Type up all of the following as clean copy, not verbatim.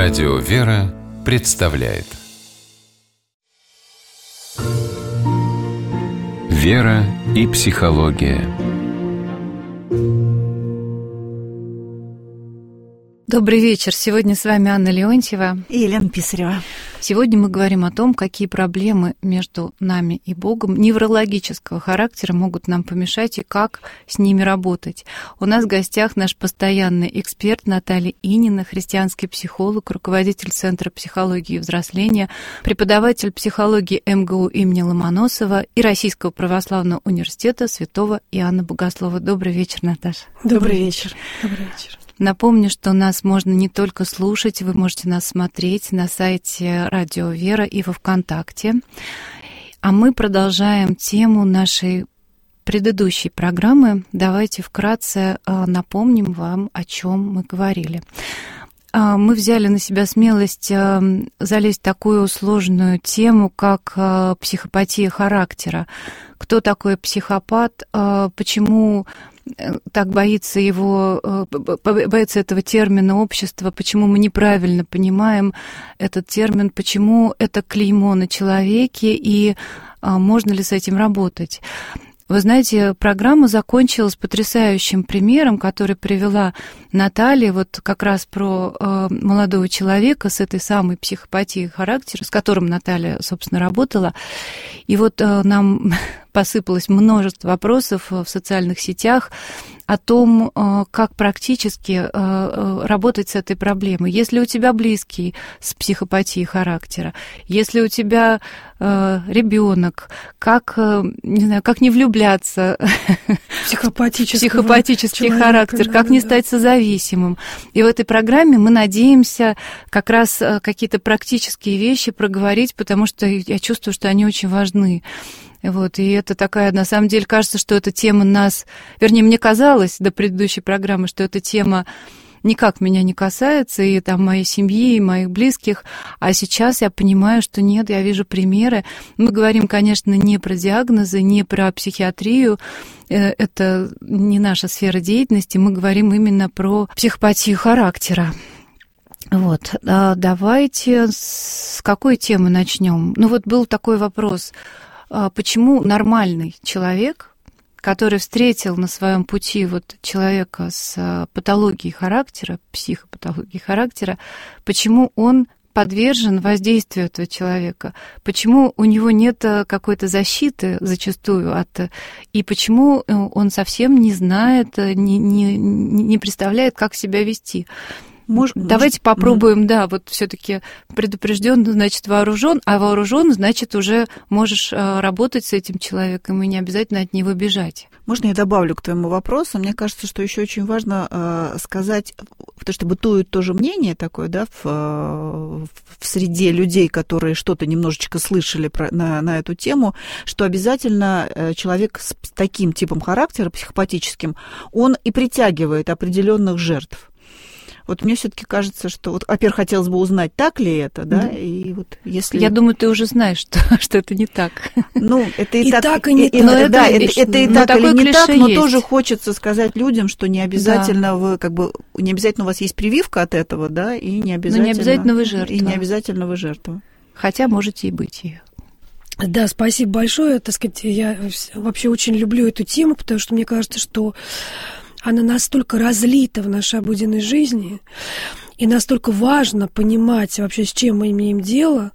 Радио «Вера» представляет «Вера и психология». Добрый вечер. Сегодня с вами Анна Леонтьева и Елена Писарева. Сегодня мы говорим о том, какие проблемы между нами и Богом неврологического характера могут нам помешать и как с ними работать. У нас в гостях наш постоянный эксперт Наталья Инина, христианский психолог, руководитель Центра психологии и взросления, преподаватель психологии МГУ имени Ломоносова и Российского православного университета Святого Иоанна Богослова. Добрый вечер, Наташа. Добрый вечер. Добрый вечер. Напомню, что нас можно не только слушать, вы можете нас смотреть на сайте Радио Вера и во ВКонтакте. А мы продолжаем тему нашей предыдущей программы. Давайте вкратце напомним вам, о чем мы говорили. Мы взяли на себя смелость залезть в такую сложную тему, как психопатия характера. Кто такой психопат, почему так боится этого термина общество, почему мы неправильно понимаем этот термин, почему это клеймо на человеке и можно ли с этим работать. Вы знаете, программа закончилась потрясающим примером, который привела Наталья, вот как раз про молодого человека с этой самой психопатией характера, с которым Наталья, собственно, работала. И вот нам посыпалось множество вопросов в социальных сетях о том, как практически работать с этой проблемой. Если у тебя близкий с психопатией характера, если у тебя ребенок, как не влюбляться, психопатический характер, как не стать созависимым. И в этой программе мы надеемся как раз какие-то практические вещи проговорить, потому что я чувствую, что они очень важны. Вот, и это такая, на самом деле, кажется, что эта тема мне казалось до предыдущей программы, что эта тема никак меня не касается, и там моей семьи, и моих близких, а сейчас я понимаю, что нет, я вижу примеры. Мы говорим, конечно, не про диагнозы, не про психиатрию, это не наша сфера деятельности, мы говорим именно про психопатию характера. Вот, давайте с какой темы начнем? Ну вот был такой вопрос. Почему нормальный человек, который встретил на своем пути вот человека с патологией характера, психопатологией характера, почему он подвержен воздействию этого человека, почему у него нет какой-то защиты зачастую и почему он совсем не знает, не представляет, как себя вести. Давайте попробуем, вот все-таки предупрежден, значит вооружен, а вооружен, значит уже можешь работать с этим человеком и не обязательно от него бежать. Можно я добавлю к твоему вопросу? Мне кажется, что еще очень важно сказать, потому что бытует тоже мнение такое, в среде людей, которые что-то немножечко слышали на эту тему, что обязательно человек с таким типом характера, психопатическим, он и притягивает определенных жертв. Вот мне все-таки кажется, что, во-первых, хотелось бы узнать, так ли это, да, и вот если... Я думаю, ты уже знаешь, что это не так. Ну, это и так, и не так. Да, это и так или не так, но тоже хочется сказать людям, что не обязательно не обязательно у вас есть прививка от этого, да, и не обязательно вы жертва. И не обязательно вы жертва. Хотя можете и быть ею. Да, спасибо большое. Так сказать, я вообще очень люблю эту тему, потому что мне кажется, что она настолько разлита в нашей обыденной жизни, и настолько важно понимать вообще, с чем мы имеем дело.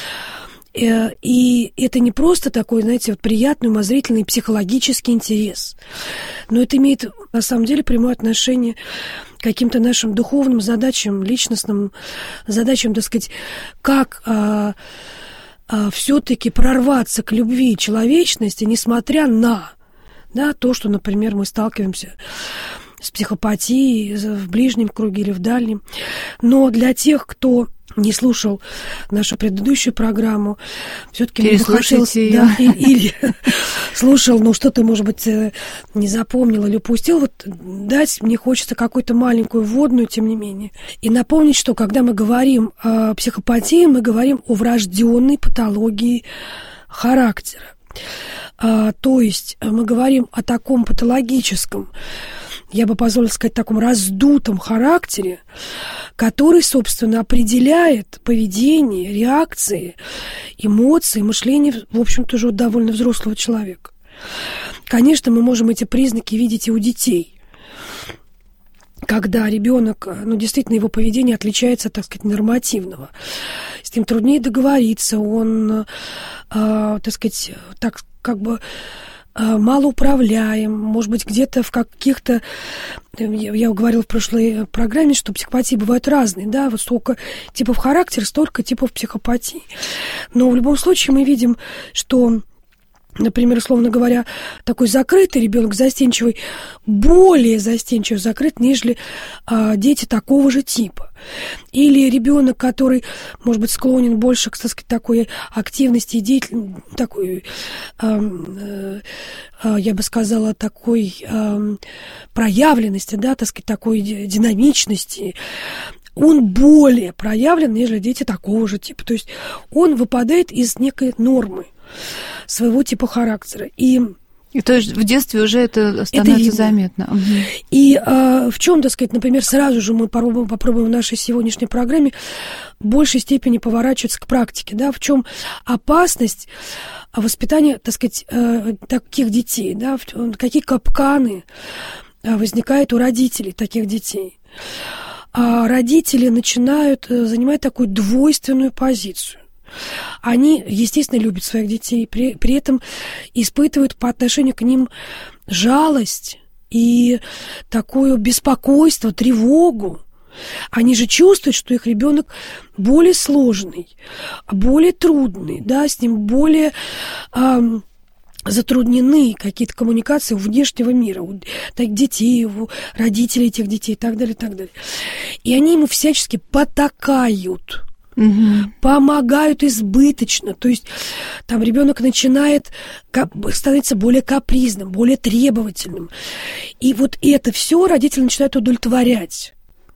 И это не просто такой, знаете, приятный, умозрительный психологический интерес, но это имеет, на самом деле, прямое отношение к каким-то нашим духовным задачам, личностным задачам, так сказать, как все-таки прорваться к любви и человечности, несмотря на то, что, например, мы сталкиваемся с психопатией в ближнем круге или в дальнем. Но для тех, кто не слушал нашу предыдущую программу, все-таки мне бы хотелось, или слушал, что-то, может быть, не запомнил или упустил, дать мне хочется какую-то маленькую вводную, тем не менее. И напомнить, что когда мы говорим о психопатии, мы говорим о врожденной патологии характера. То есть мы говорим о таком патологическом я бы позволила сказать, таком раздутом характере, который, собственно, определяет поведение, реакции, эмоции, мышление, в общем-то, уже довольно взрослого человека. Конечно, мы можем эти признаки видеть и у детей, когда ребенок, действительно, его поведение отличается, так сказать, нормативного. С ним труднее договориться, он, так сказать, малоуправляем, может быть, где-то в каких-то... Я говорила в прошлой программе, что психопатии бывают разные, да, вот столько типов характера, столько типов психопатии. Но в любом случае мы видим, что... Например, условно говоря, такой закрытый ребенок, застенчивый, более застенчиво закрыт, нежели дети такого же типа. Или ребенок, который, может быть, склонен больше к, так сказать, такой активности и деятельности, такой, я бы сказала, такой проявленности, да, так сказать, такой динамичности, он более проявлен, нежели дети такого же типа. То есть он выпадает из некой нормы своего типа характера. И то есть в детстве уже это становится заметно. И в чем, так сказать, например, сразу же мы попробуем в нашей сегодняшней программе в большей степени поворачиваться к практике, да, в чем опасность воспитания, так сказать, таких детей, да, какие капканы возникают у родителей таких детей. А родители начинают занимать такую двойственную позицию. Они, естественно, любят своих детей, при этом испытывают по отношению к ним жалость и такое беспокойство, тревогу. Они же чувствуют, что их ребенок более сложный, более трудный, да, с ним более затруднены какие-то коммуникации у внешнего мира, у детей, у родителей этих детей и так далее, и так далее. И они ему всячески потакают, помогают избыточно. То есть там ребенок начинает становиться более капризным, более требовательным. И вот это все родители начинают удовлетворять.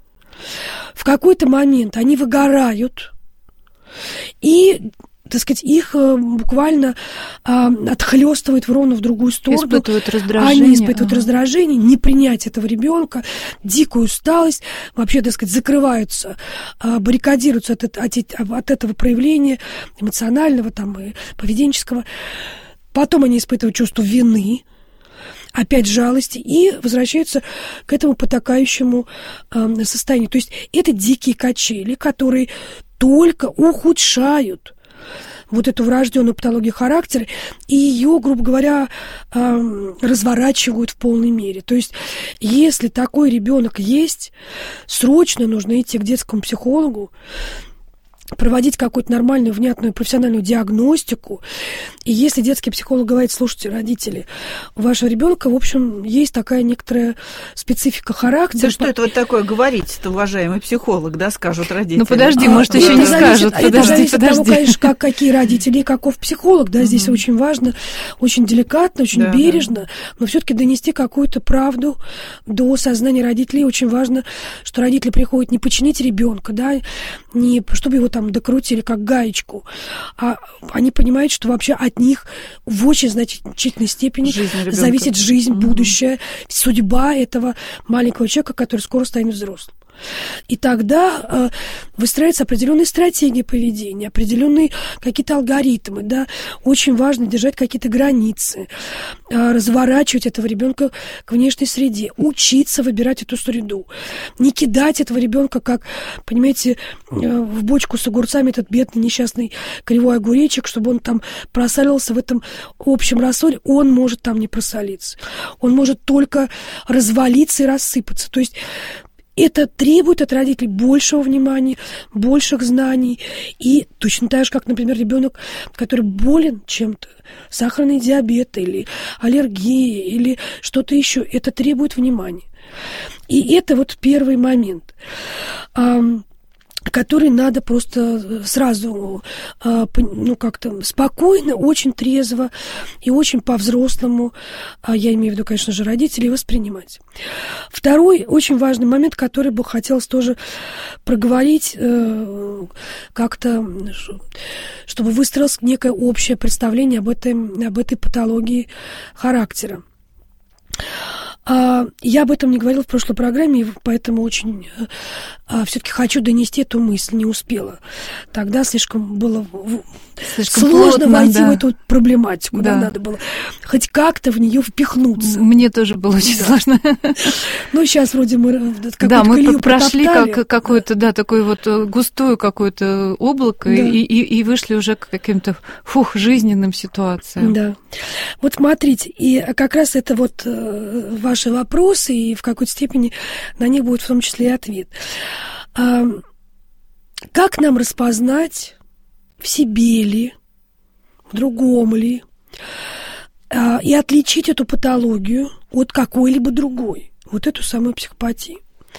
В какой-то момент они выгорают, и, так сказать, их буквально отхлёстывает ровно в другую сторону. Испытывают раздражение. Они испытывают раздражение, непринятие этого ребенка, дикую усталость, вообще, так сказать, закрываются, баррикадируются от этого проявления эмоционального там, и поведенческого. Потом они испытывают чувство вины, опять жалости, и возвращаются к этому потакающему состоянию. То есть это дикие качели, которые только ухудшают вот эту врожденную патологию характера и ее, грубо говоря, разворачивают в полной мере. То есть, если такой ребенок есть, срочно нужно идти к детскому психологу, проводить какую-то нормальную, внятную, профессиональную диагностику. И если детский психолог говорит: слушайте, родители, у вашего ребенка, в общем, есть такая некоторая специфика характера. Да что это вот такое говорить-то, уважаемый психолог, да, скажут родители? Ну подожди, может, еще не скажут. Это зависит от того, конечно, какие родители и каков психолог, да, здесь очень важно, очень деликатно, очень бережно, но все-таки донести какую-то правду до сознания родителей. Очень важно, что родители приходят не починить ребенка, да, не чтобы его там докрутили как гаечку, а они понимают, что вообще от них в очень значительной степени зависит жизнь, будущее, судьба этого маленького человека, который скоро станет взрослым. И тогда выстраиваются определенные стратегии поведения, определенные какие-то алгоритмы, да. Очень важно держать какие-то границы, разворачивать этого ребенка к внешней среде, учиться выбирать эту среду, не кидать этого ребенка, как, понимаете, в бочку с огурцами этот бедный несчастный кривой огуречек, чтобы он там просолился в этом общем рассоле. Он может там не просолиться, он может только развалиться и рассыпаться. То есть это требует от родителей большего внимания, больших знаний. И точно так же, как, например, ребенок, который болен чем-то, сахарный диабет или аллергия или что-то еще, это требует внимания. И это вот первый момент, который надо просто сразу, как-то спокойно, очень трезво и очень по-взрослому, я имею в виду, конечно же, родителей, воспринимать. Второй очень важный момент, который бы хотелось тоже проговорить как-то, чтобы выстроилось некое общее представление об этой патологии характера. Я об этом не говорила в прошлой программе, и поэтому очень все-таки хочу донести эту мысль, не успела. Тогда слишком было сложно войти в эту проблематику, да, надо было хоть как-то в нее впихнуться. Мне тоже было очень сложно. Ну, сейчас вроде мы мы прошли какое-то, такое вот густое какое-то облако, и вышли уже к каким-то, жизненным ситуациям. Да. Вот смотрите, и как раз это вот ваши вопросы, и в какой-то степени на них будет в том числе и ответ. Как нам распознать, в себе ли, в другом ли, и отличить эту патологию от какой-либо другой, вот эту самую психопатию?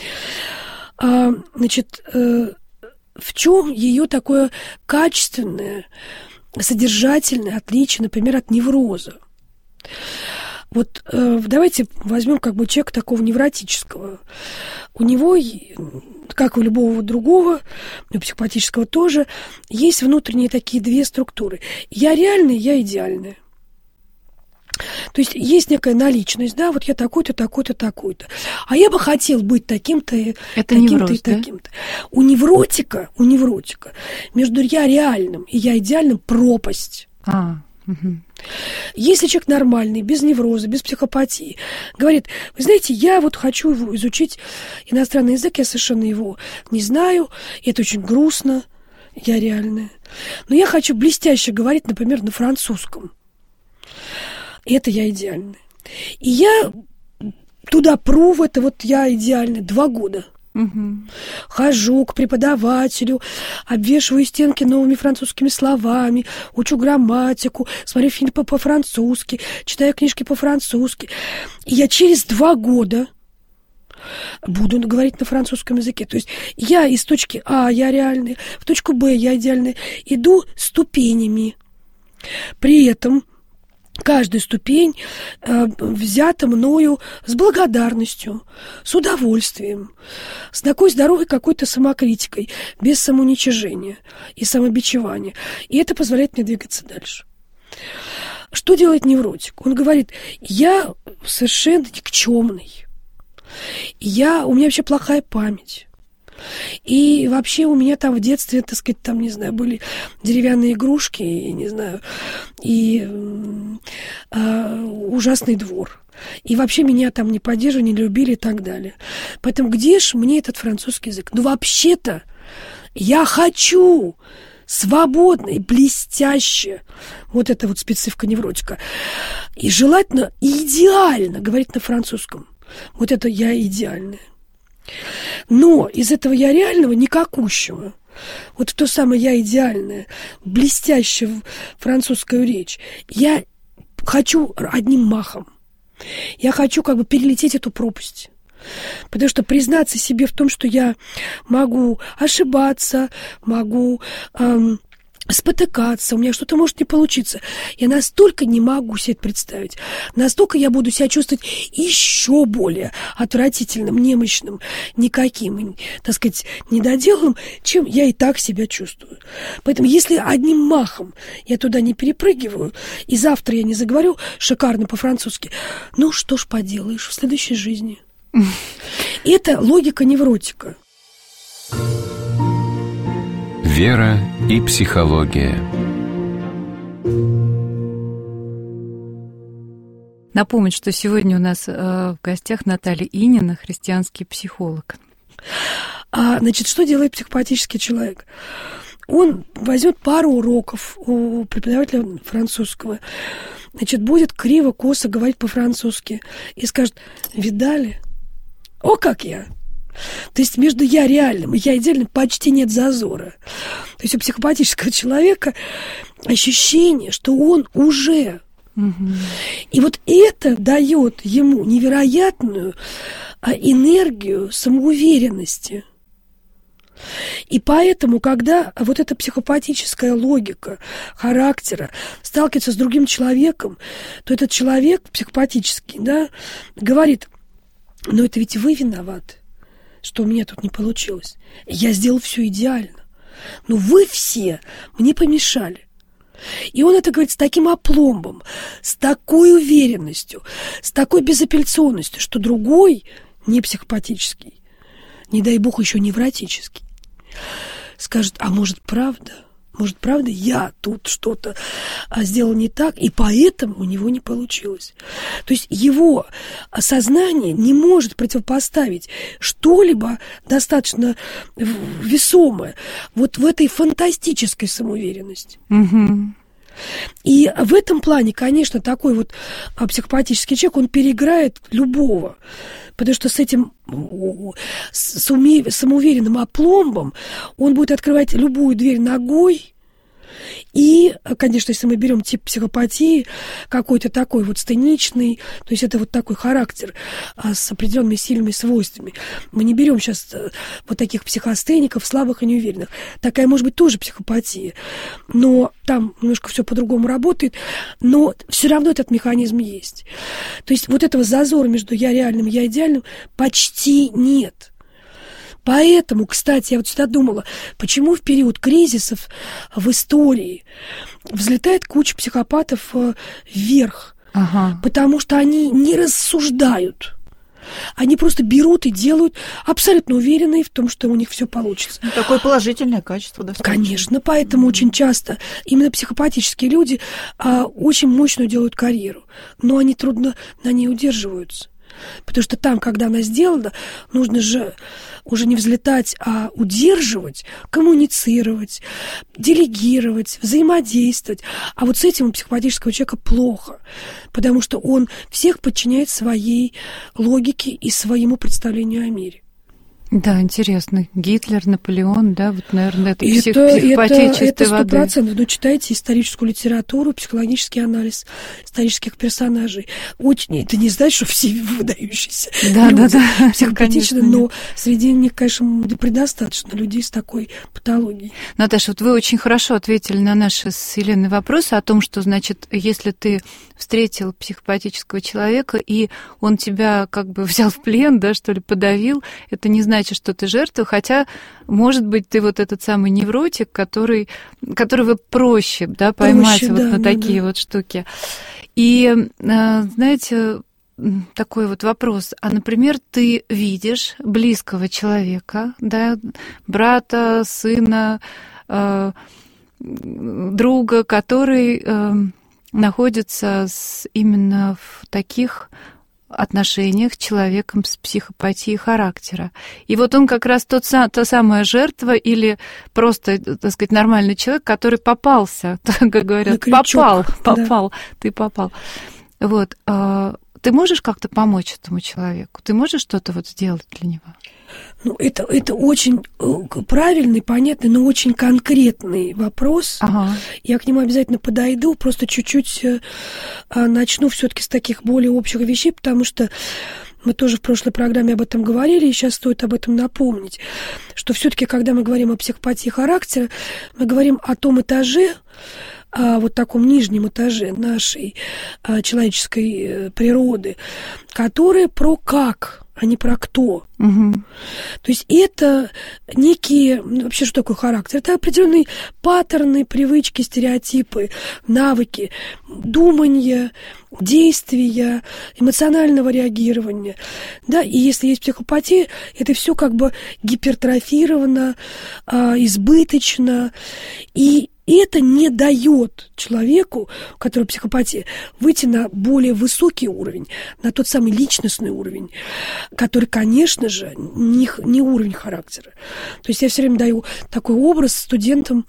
Значит, в чем ее такое качественное, содержательное отличие, например, от невроза? Вот давайте возьмем человека такого невротического. У него, как у любого другого, у психопатического тоже, есть внутренние такие две структуры. Я реальная, я идеальная. То есть есть некая наличность, да, вот я такой-то, такой-то, такой-то. А я бы хотел быть таким-то, таким-то и таким-то. Да? У невротика между я реальным и я идеальным пропасть. Угу. Если человек нормальный, без невроза, без психопатии, говорит, вы знаете, я вот хочу изучить иностранный язык, я совершенно его не знаю, и это очень грустно, я реальная. Но я хочу блестяще говорить, например, на французском. И это я идеальная. И я туда пру, в это вот я идеальная 2 года. Угу. Хожу к преподавателю, обвешиваю стенки новыми французскими словами, учу грамматику, смотрю фильмы по-французски, читаю книжки по-французски. И я через 2 года буду говорить на французском языке. То есть я из точки А, я реальная, в точку Б, я идеальная, иду ступенями. При этом каждая ступень взята мною с благодарностью, с удовольствием, с такой здоровой какой-то самокритикой, без самоуничижения и самобичевания. И это позволяет мне двигаться дальше. Что делает невротик? Он говорит, я совершенно никчемный. У меня вообще плохая память. И вообще у меня там в детстве, так сказать, там, не знаю, были деревянные игрушки, и, не знаю, и ужасный двор. И вообще меня там не поддерживали, не любили и так далее. Поэтому где ж мне этот французский язык? Ну, вообще-то я хочу свободно и блестяще, вот это вот специфика невротика, и желательно идеально говорить на французском. Вот это я идеальная. Но из этого я реального никакущего, вот то самое я идеальное, блестящее французскую речь, я хочу одним махом. Я хочу перелететь эту пропасть. Потому что признаться себе в том, что я могу ошибаться, могу спотыкаться, у меня что-то может не получиться. Я настолько не могу себе это представить, настолько я буду себя чувствовать еще более отвратительным, немощным, никаким, так сказать, недоделанным, чем я и так себя чувствую. Поэтому если одним махом я туда не перепрыгиваю, и завтра я не заговорю шикарно по-французски, ну что ж поделаешь в следующей жизни. Это логика невротика. Вера и психология. Напомню, что сегодня у нас в гостях Наталья Инина, христианский психолог. Значит, что делает психопатический человек? Он возьмет пару уроков у преподавателя французского, значит, будет криво-косо говорить по-французски и скажет: видали? О, как я! То есть между я реальным и я идеальным почти нет зазора. То есть у психопатического человека ощущение, что он уже. И вот это дает ему невероятную энергию самоуверенности. И поэтому, когда вот эта психопатическая логика характера сталкивается с другим человеком, то этот человек психопатический, да, говорит: но это ведь вы виноваты, что у меня тут не получилось. Я сделал все идеально. Но вы все мне помешали. И он это говорит с таким опломбом, с такой уверенностью, с такой безапелляционностью, что другой, не психопатический, не дай бог еще невротический, скажет, а может правда? Может, правда, я тут что-то сделал не так, и поэтому у него не получилось. То есть его сознание не может противопоставить что-либо достаточно весомое вот в этой фантастической самоуверенности. Угу. И в этом плане, конечно, такой вот психопатический человек, он переиграет любого. Потому что с этим самоуверенным опломбом он будет открывать любую дверь ногой. И, конечно, если мы берем тип психопатии, какой-то такой вот сценичный, то есть это вот такой характер с определенными сильными свойствами. Мы не берем сейчас вот таких психостеников, слабых и неуверенных. Такая может быть тоже психопатия, но там немножко все по-другому работает, но все равно этот механизм есть. То есть вот этого зазора между я реальным и я идеальным почти нет. Поэтому, кстати, я вот всегда думала, почему в период кризисов в истории взлетает куча психопатов вверх. Ага. Потому что они не рассуждают. Они просто берут и делают, абсолютно уверенные в том, что у них все получится. Такое положительное качество, да? Конечно, поэтому очень часто именно психопатические люди очень мощную делают карьеру, но они трудно на ней удерживаются. Потому что там, когда она сделана, нужно же уже не взлетать, а удерживать, коммуницировать, делегировать, взаимодействовать. А вот с этим у психопатического человека плохо, потому что он всех подчиняет своей логике и своему представлению о мире. Да, интересно. Гитлер, Наполеон, да, вот, наверное, это психопатия чистой воды. Это 100%. Ну, читайте историческую литературу, психологический анализ исторических персонажей. Очень, это не значит, что все выдающиеся люди психопатичны, но среди них, конечно, предостаточно людей с такой патологией. Наташа, вот вы очень хорошо ответили на наши с Еленой вопросы о том, что, значит, если ты встретил психопатического человека, и он тебя как бы взял в плен, да, что ли, подавил, это не значит, что ты жертва, хотя, может быть, ты вот этот самый невротик, которого проще, да, поймать вот на такие вот штуки. И, знаете, такой вот вопрос. А, например, ты видишь близкого человека, да, брата, сына, друга, который находится именно в таких отношениях с человеком с психопатией характера. И вот он как раз та самая жертва или просто, так сказать, нормальный человек, который попался, как говорят, попал, ты попал. Вот. Ты можешь как-то помочь этому человеку? Ты можешь что-то вот сделать для него? Ну, это очень правильный, понятный, но очень конкретный вопрос. Ага. Я к нему обязательно подойду, просто чуть-чуть начну все-таки с таких более общих вещей, потому что мы тоже в прошлой программе об этом говорили, и сейчас стоит об этом напомнить, что все-таки, когда мы говорим о психопатии характера, мы говорим о том этаже, вот таком нижнем этаже нашей человеческой природы, которая про как, а не про кто. Угу. То есть это некие... Вообще, что такое характер? Это определенные паттерны, привычки, стереотипы, навыки, думания, действия, эмоционального реагирования. Да? И если есть психопатия, это все как бы гипертрофировано, избыточно. И это не дает человеку, у которого психопатия, выйти на более высокий уровень, на тот самый личностный уровень, который, конечно же, не уровень характера. То есть я все время даю такой образ студентам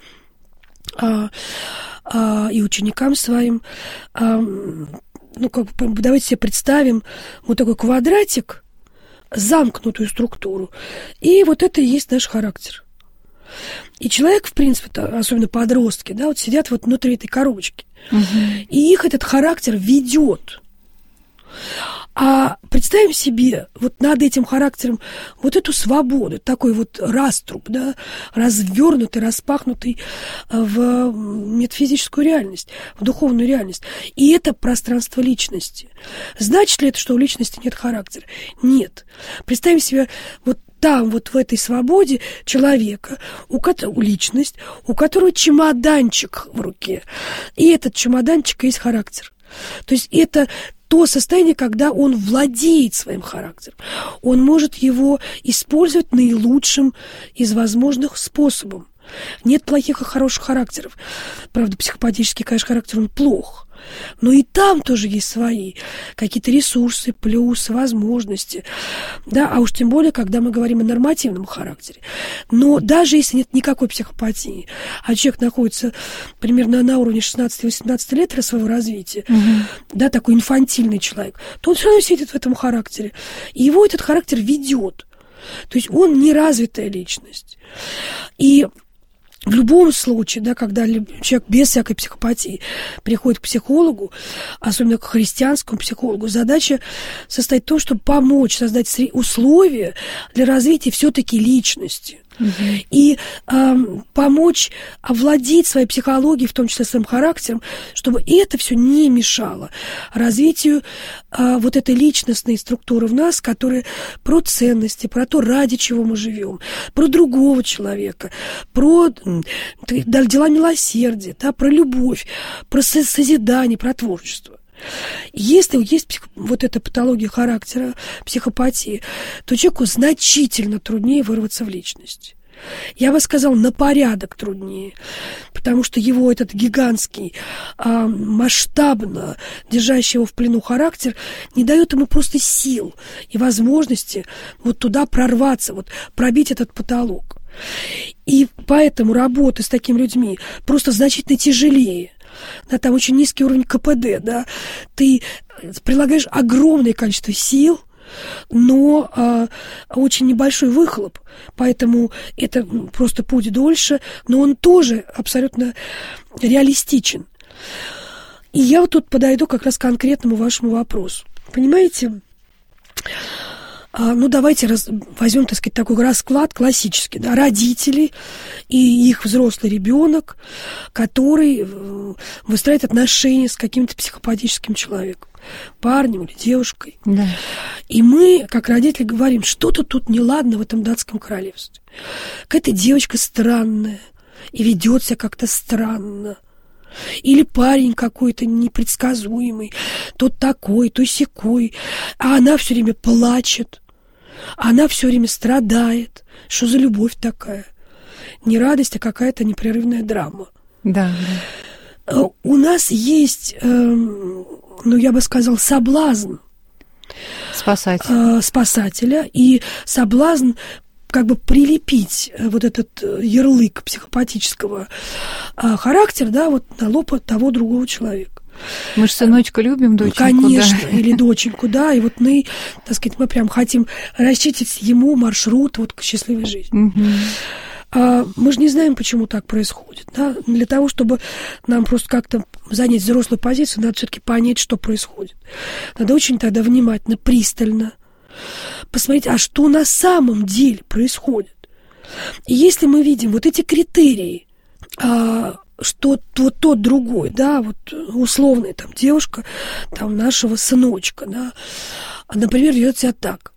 и ученикам своим. Давайте себе представим вот такой квадратик, замкнутую структуру. И вот это и есть наш характер. И человек, в принципе, особенно подростки, да, вот сидят вот внутри этой коробочки. Угу. И их этот характер ведет. А представим себе вот над этим характером вот эту свободу, такой вот раструб, да, развернутый, распахнутый в метафизическую реальность, в духовную реальность. И это пространство личности. Значит ли это, что у личности нет характера? Нет. Представим себе вот там, вот в этой свободе человека, личность, у которого чемоданчик в руке. И этот чемоданчик есть характер. То есть это то состояние, когда он владеет своим характером. Он может его использовать наилучшим из возможных способов. Нет плохих и хороших характеров. Правда, психопатический, конечно, характер, он плох. Но и там тоже есть свои какие-то ресурсы, плюсы, возможности. Да, а уж тем более, когда мы говорим о нормативном характере. Но даже если нет никакой психопатии, а человек находится примерно на уровне 16-18 лет своего развития, да, такой инфантильный человек, то он все равно сидит в этом характере. И его этот характер ведет. То есть он неразвитая личность. И в любом случае, да, когда человек без всякой психопатии приходит к психологу, особенно к христианскому психологу, задача состоит в том, чтобы помочь создать условия для развития все-таки личности. И помочь овладеть своей психологией, в том числе своим характером, чтобы это все не мешало развитию вот этой личностной структуры в нас, которая про ценности, про то, ради чего мы живем, про другого человека, про дела милосердия, да, про любовь, про созидание, про творчество. Если есть вот эта патология характера, психопатия, то человеку значительно труднее вырваться в личность. Я бы сказала, на порядок труднее, потому что его этот гигантский, масштабно держащий его в плену характер не дает ему просто сил и возможности вот туда прорваться, вот пробить этот потолок. И поэтому работа с такими людьми просто значительно тяжелее. Да, там очень низкий уровень КПД, да, ты прилагаешь огромное количество сил, но очень небольшой выхлоп, поэтому это просто путь дольше, но он тоже абсолютно реалистичен. И я вот тут подойду как раз к конкретному вашему вопросу. Понимаете, ну, давайте возьмем, так сказать, такой расклад классический, да, родители и их взрослый ребенок, который выстраивает отношения с каким-то психопатическим человеком, парнем или девушкой. Да. И мы, как родители, говорим, что-то тут неладно в этом датском королевстве. Какая-то девочка странная и ведет себя как-то странно. Или парень какой-то непредсказуемый, то такой, то сякой, а она все время плачет. Она все время страдает. Что за любовь такая? Не радость, а какая-то непрерывная драма. Да. У нас есть, ну, я бы сказал, соблазн спасателя и соблазн как бы прилепить вот этот ярлык психопатического характера, да, вот на лоб того другого человека. Мы же сыночка любим, доченьку, конечно, да. Или доченьку, да, и вот мы, так сказать, мы прям хотим расчистить ему маршрут вот к счастливой жизни. Мы же не знаем, почему так происходит, да. Для того, чтобы нам просто как-то занять взрослую позицию, надо все-таки понять, что происходит. Надо очень тогда внимательно, пристально посмотреть, а что на самом деле происходит. И если мы видим вот эти критерии, что вот тот другой, да, вот условная там девушка, там нашего сыночка, да, например, ведет себя так,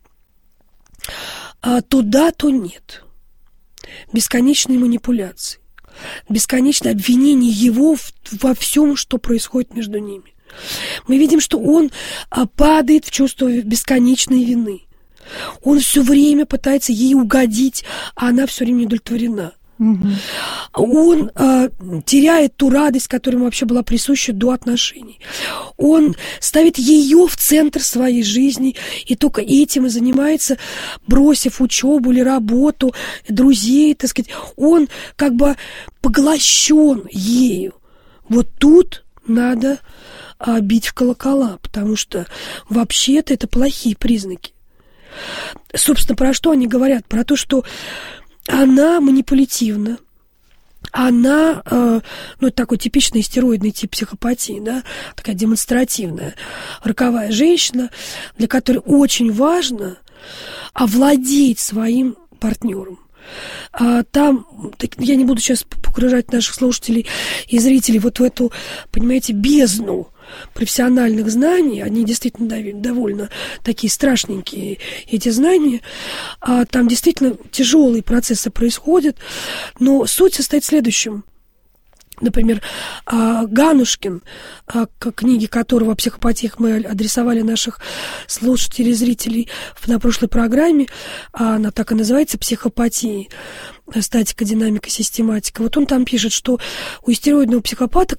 то да, то нет. Бесконечные манипуляции, бесконечное обвинение его во всем, что происходит между ними. Мы видим, что он падает в чувство бесконечной вины. Он все время пытается ей угодить, а она все время не удовлетворена. Он теряет ту радость, которая ему вообще была присуща до отношений. Он ставит ее в центр своей жизни и только этим и занимается, бросив учебу или работу, друзей, так сказать. Он как бы поглощен ею. Вот тут надо бить в колокола, потому что вообще-то это плохие признаки. Собственно, про что они говорят? Про то, что она манипулятивна, она, ну, это такой типичный стероидный тип психопатии, да, такая демонстративная, роковая женщина, для которой очень важно овладеть своим партнером. Там, я не буду сейчас погружать наших слушателей и зрителей вот в эту, понимаете, бездну профессиональных знаний, они действительно довольно такие страшненькие, эти знания, там действительно тяжелые процессы происходят, но суть состоит в следующем. Например, Ганушкин, к книге которого о психопатиях мы адресовали наших слушателей и зрителей на прошлой программе, она так и называется «Психопатии. Статика, динамика, систематика». Вот он там пишет, что у истероидного психопата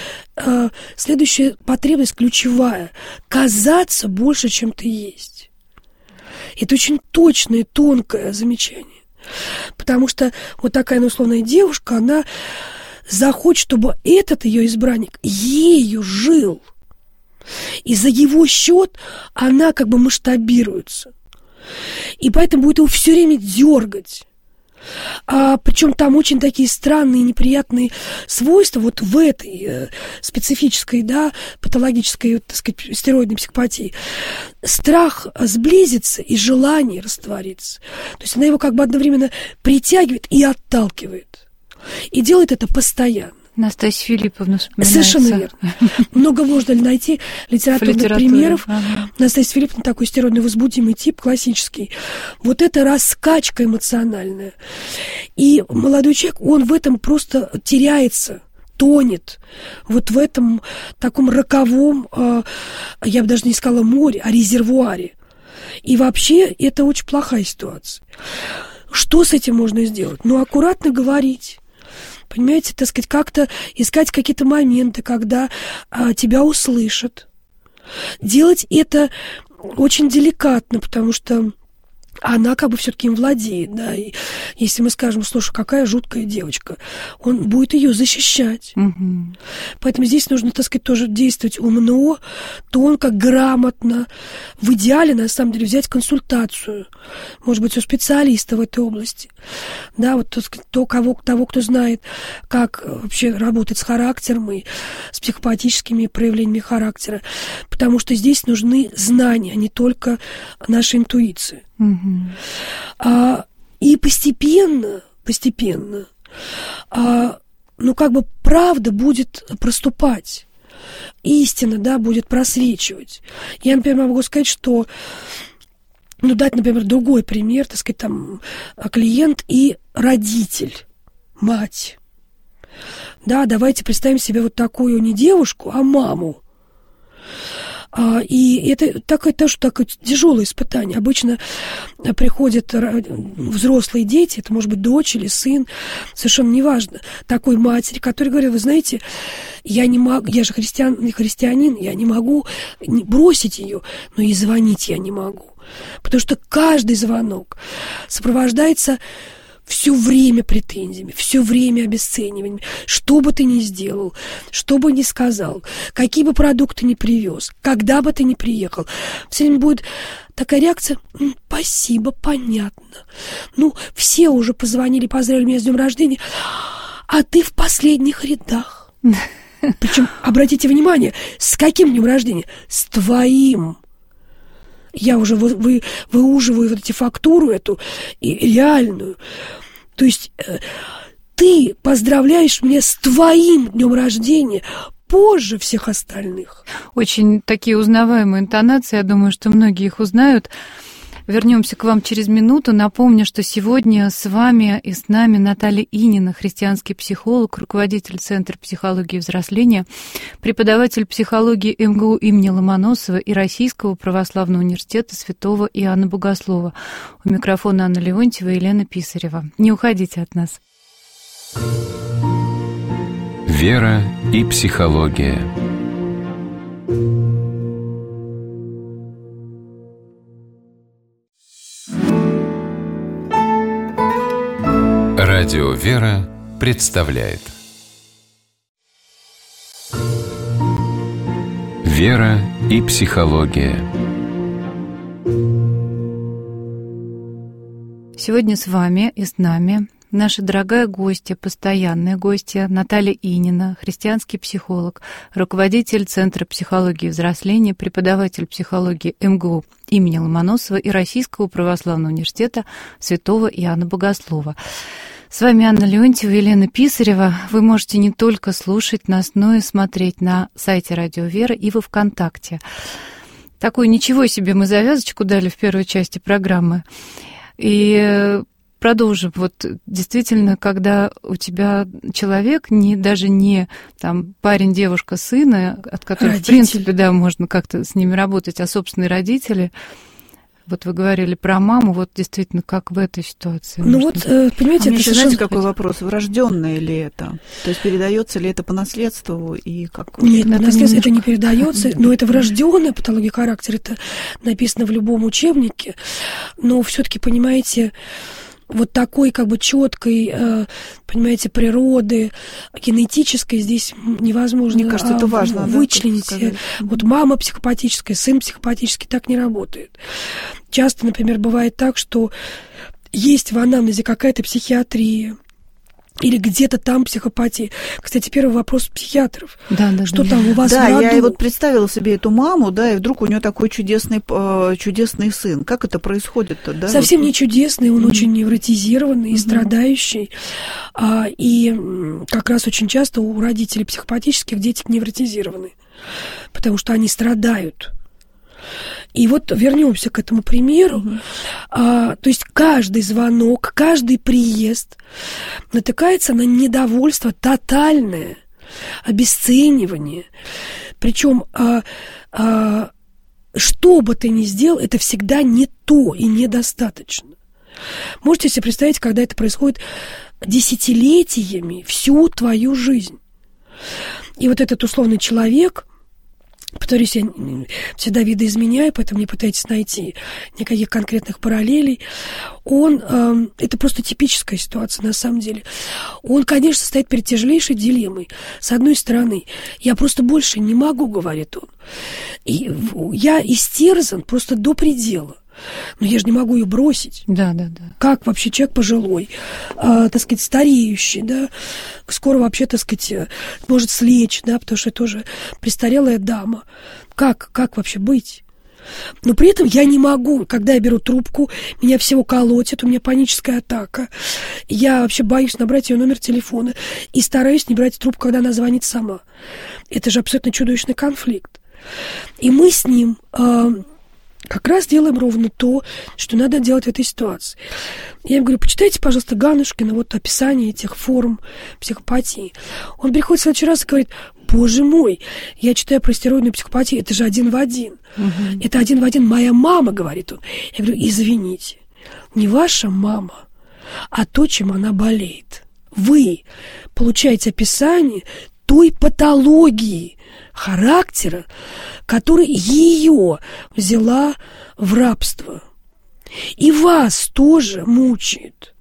следующая потребность ключевая – казаться больше, чем ты есть. Это очень точное, тонкое замечание. Потому что вот такая условная девушка, она захочет, чтобы этот ее избранник ею жил. И за его счет она масштабируется. И поэтому будет его все время дергать. Причем там очень такие странные, неприятные свойства вот в этой специфической, патологической, так сказать, стероидной психопатии. Страх сблизиться и желание раствориться. То есть она его одновременно притягивает и отталкивает. И делает это постоянно. Настасья Филипповна вспоминается. Совершенно верно. Много можно найти литературных примеров. Ага. Настасья Филипповна такой стероидный возбудимый тип, классический. Вот это раскачка эмоциональная. И молодой человек, он в этом просто теряется, тонет. Вот в этом таком роковом, я бы даже не сказала море, а резервуаре. И вообще это очень плохая ситуация. Что с этим можно сделать? Аккуратно говорить. Понимаете, так сказать, как-то искать какие-то моменты, когда тебя услышат. Делать это очень деликатно, потому что она все-таки им владеет, И если мы скажем, слушай, какая жуткая девочка, он будет ее защищать. Угу. Поэтому здесь нужно, так сказать, тоже действовать умно, тонко, грамотно. В идеале, на самом деле, взять консультацию, может быть, у специалиста в этой области. Вот того, кто знает, как вообще работать с характером и с психопатическими проявлениями характера. Потому что здесь нужны знания, а не только наша интуиция. Угу. И постепенно, правда будет проступать, истина, будет просвечивать. Я, например, могу сказать, что, дать, например, другой пример, так сказать, клиент и родитель, мать. Давайте представим себе вот такую не девушку, а маму. И это такое тяжелое испытание. Обычно приходят взрослые дети, это может быть дочь или сын, совершенно неважно, такой матери, которая говорит, вы знаете, я не могу, я же христианин, я не могу бросить ее, но и звонить я не могу. Потому что каждый звонок сопровождается все время претензиями, все время обесцениваниями. Что бы ты ни сделал, что бы ни сказал, какие бы продукты ни привез, когда бы ты ни приехал, все время будет такая реакция: спасибо, понятно. Все уже позвонили, поздравили меня с днем рождения, а ты в последних рядах. Причем, обратите внимание, с каким днем рождения? С твоим. Я уже выуживаю вот эти фактуру эту и реальную. То есть ты поздравляешь меня с твоим днем рождения позже всех остальных. Очень такие узнаваемые интонации. Я думаю, что многие их узнают. Вернемся к вам через минуту. Напомню, что сегодня с вами и с нами Наталья Инина, христианский психолог, руководитель Центра психологии и взросления, преподаватель психологии МГУ имени Ломоносова и Российского православного университета святого Иоанна Богослова. У микрофона Анна Леонтьева и Елена Писарева. Не уходите от нас. Вера и психология. Радио «Вера» представляет Вера и психология. Сегодня с вами и с нами наша дорогая гостья, постоянная гостья Наталья Инина, христианский психолог, руководитель Центра психологии и взросления, преподаватель психологии МГУ имени Ломоносова и Российского православного университета святого Иоанна Богослова. С вами Анна Леонтьева и Елена Писарева. Вы можете не только слушать нас, но и смотреть на сайте Радио Вера и во ВКонтакте. Такую ничего себе мы завязочку дали в первой части программы. И продолжим. Вот действительно, когда у тебя человек, даже не там, парень, девушка, сына, от которых, родители. В принципе, да, можно как-то с ними работать, а собственные родители. Вот вы говорили про маму, вот действительно, как в этой ситуации? Ну вот, понимаете, это знаете, какой вопрос? Врожденное ли это? То есть передается ли это по наследству и как? Нет, по наследству это не передается, но это врожденная патология характера, это написано в любом учебнике, но все-таки, понимаете, вот такой как бы четкой, понимаете, природы, генетической здесь невозможно. Мне кажется, это важно вычленить. Да, вот мама психопатическая, сын психопатический, так не работает. Часто, например, бывает так, что есть в анамнезе какая-то психиатрия, или где-то там психопатия. Кстати, первый вопрос психиатров. Да, что там у вас в роду? Да, я вот представила себе эту маму, да, и вдруг у нее такой чудесный сын. Как это происходит-то, да? Совсем не чудесный, он очень невротизированный и страдающий. И как раз очень часто у родителей психопатических дети невротизированы, потому что они страдают. И вот вернемся к этому примеру. То есть каждый звонок, каждый приезд натыкается на недовольство тотальное, обесценивание. Причем, что бы ты ни сделал, это всегда не то и недостаточно. Можете себе представить, когда это происходит десятилетиями, всю твою жизнь. И вот этот условный человек, повторюсь, я всегда видоизменяю, поэтому не пытайтесь найти никаких конкретных параллелей. Это просто типическая ситуация на самом деле. Он, конечно, стоит перед тяжелейшей дилеммой. С одной стороны, я просто больше не могу, говорит он. И я истерзан просто до предела. Но я же не могу ее бросить. Да. Как вообще человек пожилой, так сказать, стареющий, да, скоро вообще, так сказать, может слечь, да, потому что это тоже престарелая дама. Как вообще быть? Но при этом я не могу, когда я беру трубку, меня всего колотит, у меня паническая атака. Я вообще боюсь набрать ее номер телефона и стараюсь не брать трубку, когда она звонит сама. Это же абсолютно чудовищный конфликт. И мы с ним как раз делаем ровно то, что надо делать в этой ситуации. Я ему говорю, почитайте, пожалуйста, Ганушкина, вот описание этих форм психопатии. Он приходит в следующий раз и говорит, боже мой, я читаю про стероидную психопатию, это же 1 в 1. Это 1 в 1 моя мама, говорит он. Я говорю, извините, не ваша мама, а то, чем она болеет. Вы получаете описание той патологии характера, которая ее взяла в рабство. И вас тоже мучает.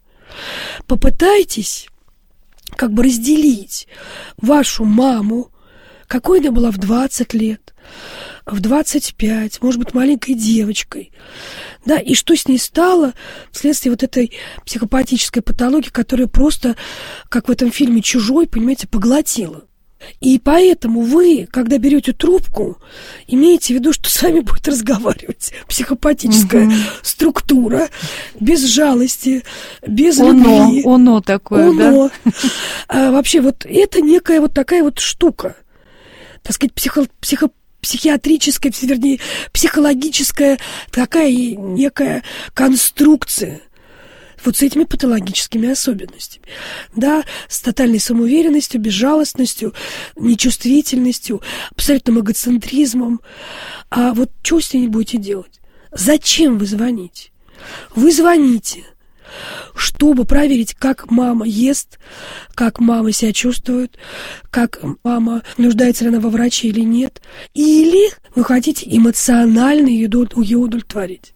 Попытайтесь как бы разделить вашу маму, какой она была в 20 лет, в 25, может быть, маленькой девочкой, да, и что с ней стало вследствие вот этой психопатической патологии, которая просто, как в этом фильме «Чужой», понимаете, поглотила. И поэтому вы, когда берете трубку, имеете в виду, что с вами будет разговаривать психопатическая структура, без жалости, без любви. Оно такое, да? Вообще, вот это некая вот такая вот штука, так сказать, психиатрическая, вернее, психологическая такая некая конструкция. Вот с этими патологическими особенностями, да, с тотальной самоуверенностью, безжалостностью, нечувствительностью, абсолютным эгоцентризмом. А вот что с ними будете делать? Зачем вы звоните? Вы звоните, чтобы проверить, как мама ест, как мама себя чувствует, как мама, нуждается ли она во враче или нет. Или вы хотите эмоционально ее удовлетворить.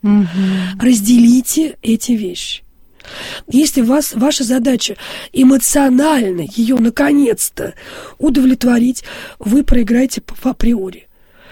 Разделите эти вещи. Если ваша задача эмоционально ее наконец-то удовлетворить, вы проиграете априори.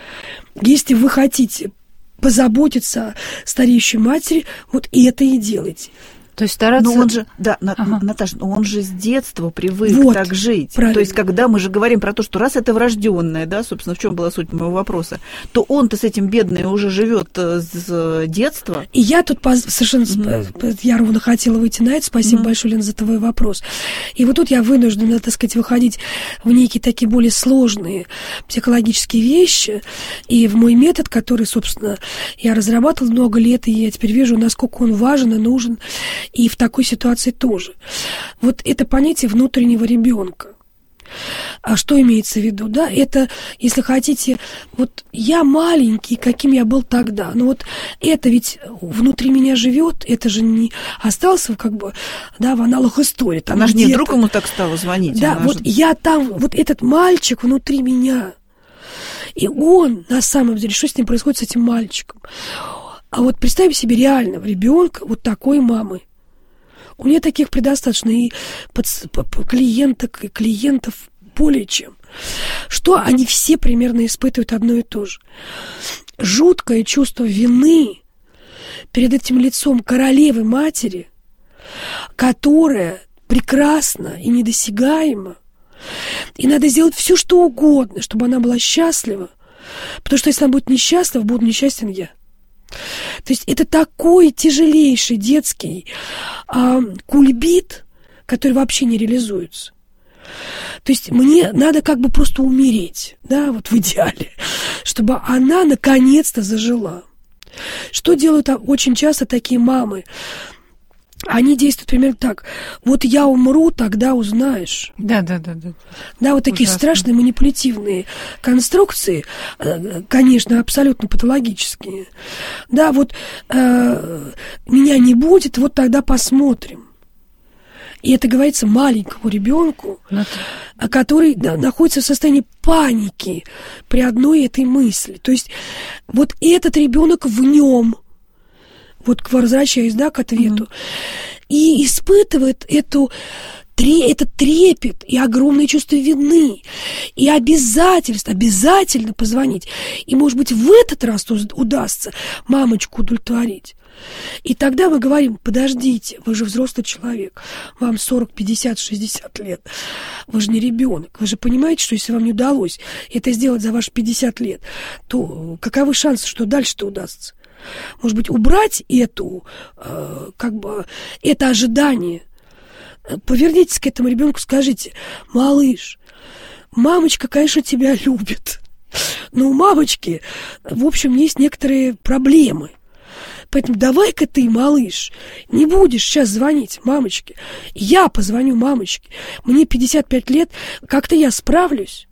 Если вы хотите позаботиться о стареющей матери, вот это и делайте. То есть стараться... Но он же, да, Наташа, он же с детства привык так жить. Правильно. То есть, когда мы же говорим про то, что раз это врожденное, да, собственно, в чем была суть моего вопроса, то он-то с этим бедный уже живет с детства. И я тут совершенно... Я ровно хотела выйти на это. Спасибо большое, Лена, за твой вопрос. И вот тут я вынуждена, так сказать, выходить в некие такие более сложные психологические вещи. И в мой метод, который, собственно, я разрабатывала много лет, и я теперь вижу, насколько он важен и нужен. И в такой ситуации тоже. Вот это понятие внутреннего ребенка. А что имеется в виду? Да, это, если хотите, вот я маленький, каким я был тогда. Но вот это ведь внутри меня живет, это же не остался как бы, да, в аналах истории. Там она же не вдруг ему так стала звонить. Да, вот же... я там, вот этот мальчик внутри меня. И он, на самом деле, что с ним происходит, с этим мальчиком? А вот представим себе реального ребенка вот такой мамы. У нее таких предостаточно и клиенток, и клиентов более чем. Что они все примерно испытывают одно и то же. Жуткое чувство вины перед этим лицом королевы матери, которая прекрасна и недосягаема. И надо сделать все, что угодно, чтобы она была счастлива. Потому что если она будет несчастлива, буду несчастен я. То есть это такой тяжелейший детский кульбит, который вообще не реализуется. То есть мне надо как бы просто умереть, да, вот в идеале, чтобы она наконец-то зажила. Что делают очень часто такие мамы? Они действуют примерно так. Вот я умру, тогда узнаешь. Да. Да, вот такие страшные манипулятивные конструкции, конечно, абсолютно патологические. Да, вот меня не будет, вот тогда посмотрим. И это говорится маленькому ребенку, который находится в состоянии паники при одной этой мысли. То есть вот этот ребенок в нем, вот возвращаясь, да, к ответу, и испытывает этот трепет и огромное чувство вины, и обязательно позвонить. И, может быть, в этот раз удастся мамочку удовлетворить. И тогда мы говорим: подождите, вы же взрослый человек, вам 40, 50, 60 лет, вы же не ребенок, вы же понимаете, что если вам не удалось это сделать за ваши 50 лет, то каковы шансы, что дальше-то удастся? Может быть, убрать это ожидание. Повернитесь к этому ребенку, скажите: малыш, мамочка, конечно, тебя любит, но у мамочки, в общем, есть некоторые проблемы. Поэтому давай-ка ты, малыш, не будешь сейчас звонить мамочке. Я позвоню мамочке. Мне 55 лет, как-то я справлюсь.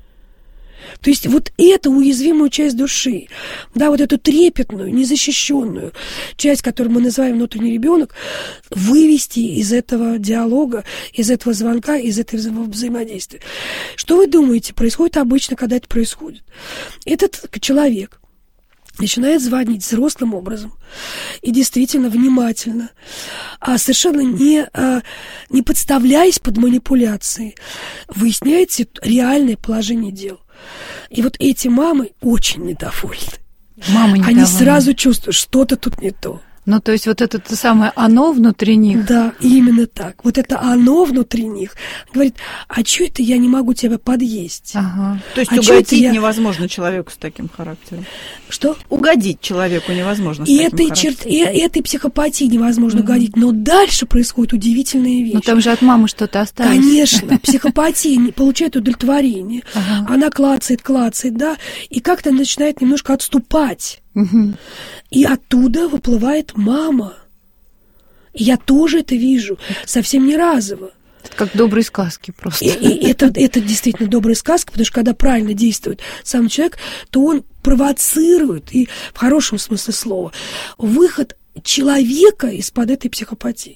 То есть вот эту уязвимую часть души, да, вот эту трепетную, незащищенную часть, которую мы называем внутренний ребенок, вывести из этого диалога, из этого звонка, из этого взаимодействия. Что вы думаете, происходит обычно, когда это происходит? Этот человек начинает звонить взрослым образом и действительно внимательно, а совершенно не подставляясь под манипуляции, выясняется реальное положение дел. И вот эти мамы очень недовольны. Они сразу чувствуют, что-то тут не то. Ну, то есть вот это самое оно внутри них. Да, именно так. Вот это оно внутри них говорит: а что это я не могу тебя подъесть? Ага. То есть угодить невозможно человеку с таким характером. Что? Угодить человеку невозможно с и таким характером. И этой психопатии невозможно угодить. Но дальше происходят удивительные вещи. Но там же от мамы что-то осталось. Конечно. Психопатия не получает удовлетворение. Ага. Она клацает, да, и как-то начинает немножко отступать. Угу. И оттуда выплывает мама. И я тоже это вижу, совсем не разово. Это как добрые сказки просто. И это действительно добрая сказка, потому что когда правильно действует сам человек, то он провоцирует, и в хорошем смысле слова, выход человека из-под этой психопатии.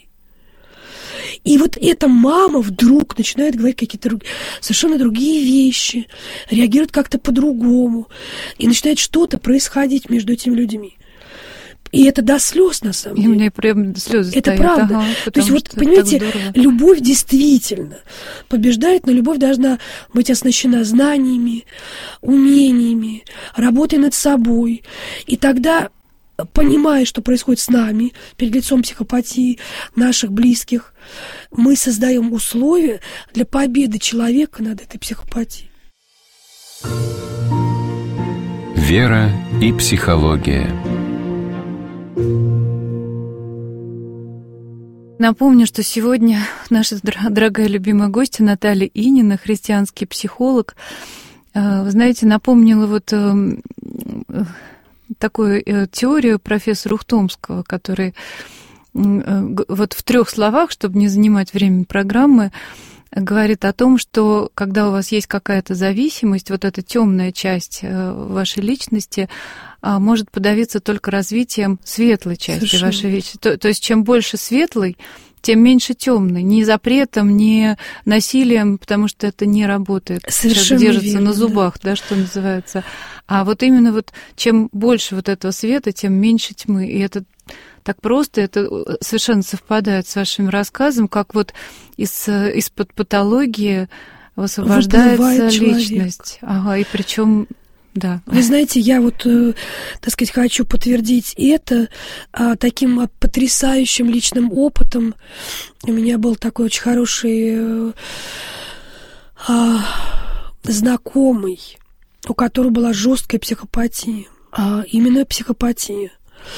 И вот эта мама вдруг начинает говорить какие-то совершенно другие вещи, реагирует как-то по-другому, и начинает что-то происходить между этими людьми. И это до слез, на самом деле. И у меня прям слезы это стоят. Правда. То есть, вот, понимаете, любовь действительно побеждает, но любовь должна быть оснащена знаниями, умениями, работой над собой. И тогда понимая, что происходит с нами перед лицом психопатии наших близких, мы создаем условия для победы человека над этой психопатией. Вера и психология. Напомню, что сегодня наша дорогая любимая гостья Наталья Инина, христианский психолог. Вы знаете, напомнила вот такую теорию профессора Ухтомского, который вот в 3 словах, чтобы не занимать время программы, говорит о том, что когда у вас есть какая-то зависимость, вот эта темная часть вашей личности может подавиться только развитием светлой части вашей личности. То есть чем больше светлой, тем меньше темной. Ни запретом, ни насилием, потому что это не работает. Совершенно человек держится верно, на зубах, да, что называется. А вот именно вот чем больше вот этого света, тем меньше тьмы. И это так просто, это совершенно совпадает с вашим рассказом, как вот из-под патологии высвобождается личность. Ага, и причем, да. Вы знаете, я вот, так сказать, хочу подтвердить это таким потрясающим личным опытом. У меня был такой очень хороший знакомый, у которого была жесткая психопатия, именно психопатия.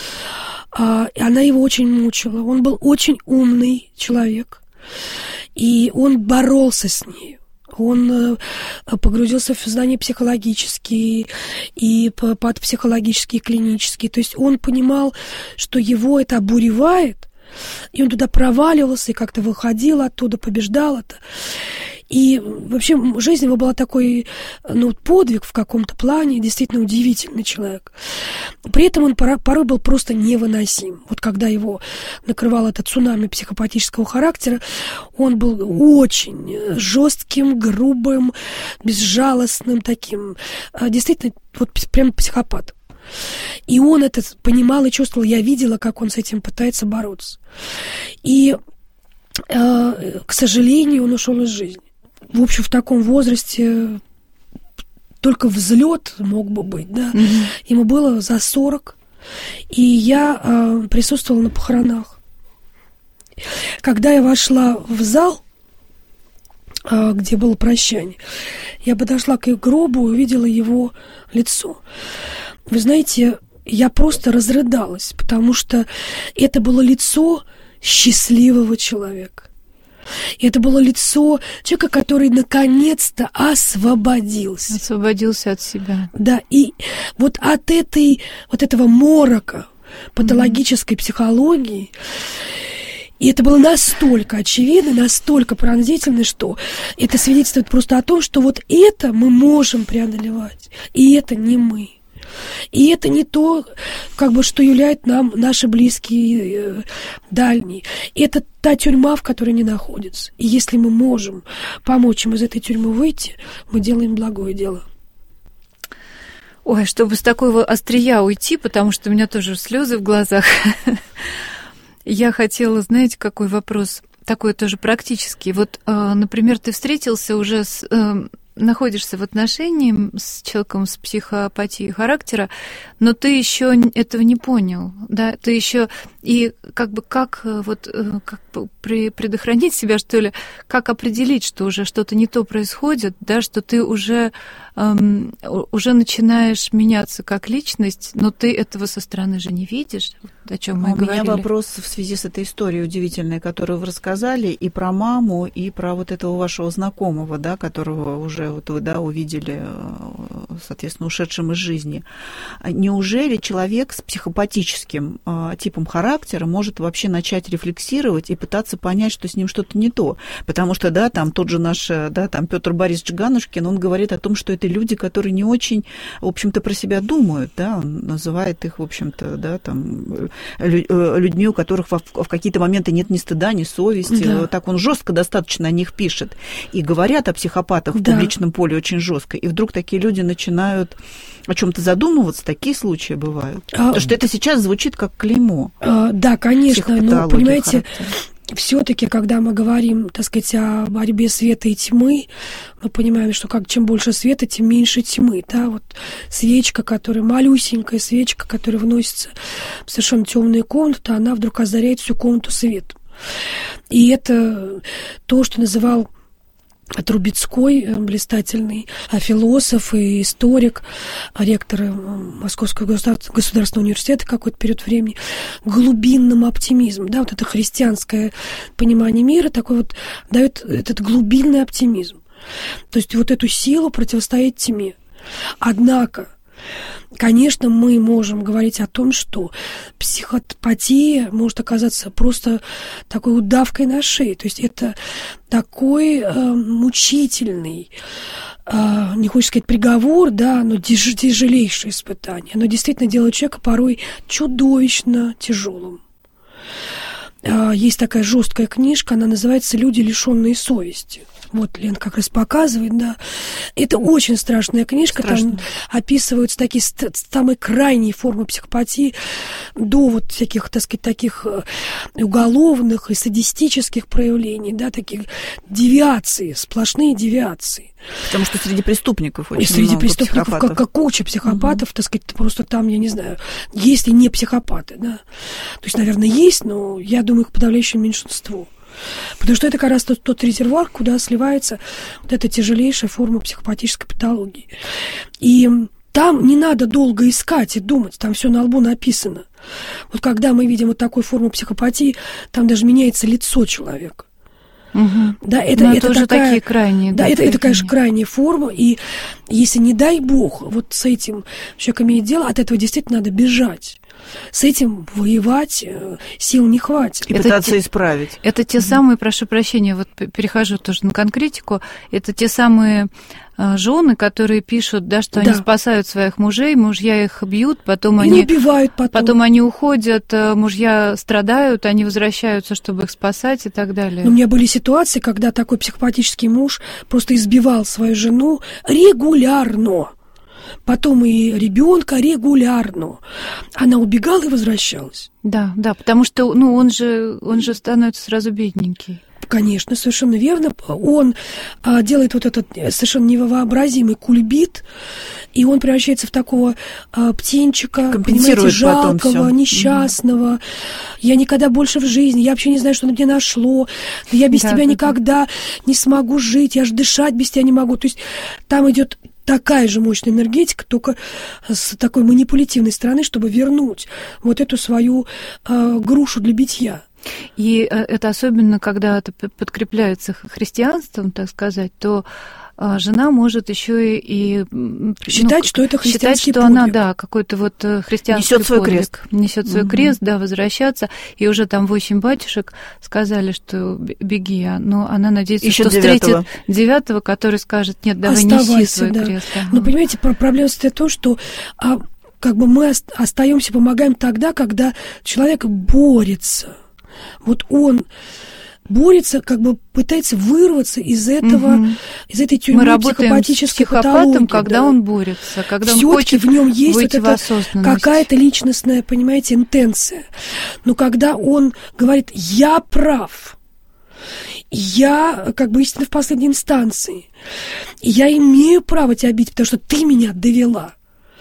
Она его очень мучила. Он был очень умный человек, и он боролся с ней. Он погрузился в знания психологические и под психологические, клинические. То есть он понимал, что его это обуревает, и он туда проваливался, и как-то выходил оттуда, побеждал это. И вообще жизнь его была такой, подвиг в каком-то плане, действительно удивительный человек. При этом он порой был просто невыносим. Вот когда его накрывал этот цунами психопатического характера, он был очень жестким, грубым, безжалостным таким, действительно, вот прям психопат. И он это понимал и чувствовал, я видела, как он с этим пытается бороться. И, к сожалению, он ушел из жизни. В общем, в таком возрасте только взлет мог бы быть, да. Mm-hmm. Ему было за 40, и я присутствовала на похоронах. Когда я вошла в зал, где было прощание, я подошла к гробу и увидела его лицо. Вы знаете, я просто разрыдалась, потому что это было лицо счастливого человека. И это было лицо человека, который наконец-то освободился. Освободился от себя. Да, и вот от этого морока патологической психологии, и это было настолько очевидно, настолько пронзительно, что это свидетельствует просто о том, что вот это мы можем преодолевать, и это не мы. И это не то, что являют нам наши близкие, дальние. Это та тюрьма, в которой они находятся. И если мы можем помочь им из этой тюрьмы выйти, мы делаем благое дело. Ой, чтобы с такого острия уйти, потому что у меня тоже слезы в глазах. Я хотела, знаете, какой вопрос, такой тоже практический. Вот, например, ты встретился уже находишься в отношении с человеком с психопатией характера, но ты еще этого не понял, да, ты еще и как предохранить себя, что ли, как определить, что уже что-то не то происходит, да, что ты уже начинаешь меняться как личность, но ты этого со стороны же не видишь, о чем мы говорили. У меня вопрос в связи с этой историей удивительной, которую вы рассказали, и про маму, и про вот этого вашего знакомого, да, которого уже вот вы, да, увидели, соответственно, ушедшим из жизни. Неужели человек с психопатическим типом характера может вообще начать рефлексировать и пытаться понять, что с ним что-то не то? Потому что, да, там тот же наш, да, там Петр Борисович Ганушкин, он говорит о том, что это люди, которые не очень, в общем-то, про себя думают, да, он называет их, в общем-то, да, там, людьми, у которых в какие-то моменты нет ни стыда, ни совести, да. Так он жестко достаточно о них пишет. И говорят о психопатах в публичном поле очень жестко. И вдруг такие люди начинают о чем-то задумываться, такие случаи бывают. Потому что это сейчас звучит как клеймо. Да, конечно, но, понимаете, все-таки, когда мы говорим, так сказать, о борьбе света и тьмы, мы понимаем, что чем больше света, тем меньше тьмы. Да? Вот свечка, которая малюсенькая свечка, которая вносится в совершенно темную комнату, она вдруг озаряет всю комнату светом. И это то, что называл Трубецкой, блистательный философ и историк, ректор Московского государственного университета какой-то период времени, глубинным оптимизмом. Да, вот это христианское понимание мира такой вот дает этот глубинный оптимизм. То есть вот эту силу противостоять тьме. Однако, конечно, мы можем говорить о том, что психопатия может оказаться просто такой удавкой на шее. То есть это такой мучительный, не хочется сказать приговор, да, но тяжелейшее испытание. Оно действительно делает человека порой чудовищно тяжелым. Есть такая жесткая книжка, она называется «Люди, лишенные совести». Вот Лен как раз показывает, да. Это очень страшная книжка, там описываются такие самые крайние формы психопатии до вот всяких, так сказать, таких уголовных и садистических проявлений, да, таких девиаций, сплошные девиации. Потому что среди преступников очень среди много преступников психопатов. как куча психопатов, так сказать, просто там, я не знаю, есть ли не психопаты, да. То есть, наверное, есть, но я думаю, их подавляющее меньшинство. Потому что это как раз тот резервуар, куда сливается вот эта тяжелейшая форма психопатической патологии. И там не надо долго искать и думать, там все на лбу написано. Вот когда мы видим вот такую форму психопатии, там даже меняется лицо человека. Угу. Да, это уже такая, такие крайние. Да, это, конечно, крайняя форма, и если, не дай бог, вот с этим человек имеет дело, от этого действительно надо бежать. С этим воевать сил не хватит. И пытаться исправить. Это те самые, прошу прощения, вот перехожу тоже на конкретику, это те самые жены, которые пишут, да, что они спасают своих мужей, мужья их бьют, потом они убивают, потом они уходят, мужья страдают, они возвращаются, чтобы их спасать и так далее. Но у меня были ситуации, когда такой психопатический муж просто избивал свою жену регулярно. Потом и ребенка регулярно. Она убегала и возвращалась. Да, потому что, он же становится сразу бедненький. Конечно, совершенно верно. Он делает вот этот совершенно невообразимый кульбит, и он превращается в такого птенчика, понимаете, жалкого, несчастного. Я никогда больше в жизни, я вообще не знаю, что на меня нашло. Да я без тебя никогда не смогу жить, я же дышать без тебя не могу. То есть там идет такая же мощная энергетика, только с такой манипулятивной стороны, чтобы вернуть вот эту свою грушу для битья. И это особенно, когда это подкрепляется христианством, так сказать, то жена может еще и считать, что это христианский подвиг. Она, какой-то вот христианский несет свой крест. Несет свой крест, возвращаться. И уже там 8 батюшек сказали, что беги, но она надеется, еще что встретит 9-го, который скажет: нет, давай неси свой крест. Но понимаете, проблема состоит в том, что как бы мы остаемся, помогаем тогда, когда человек борется. Вот он борется, как бы пытается вырваться из этого, из этой тюрьмы психопатической патологии. Когда он борется, когда он хочет в нем есть выйти вот эта какая-то личностная, понимаете, интенция. Но когда он говорит: я прав, я как бы истина в последней инстанции, я имею право тебя бить, потому что ты меня довела.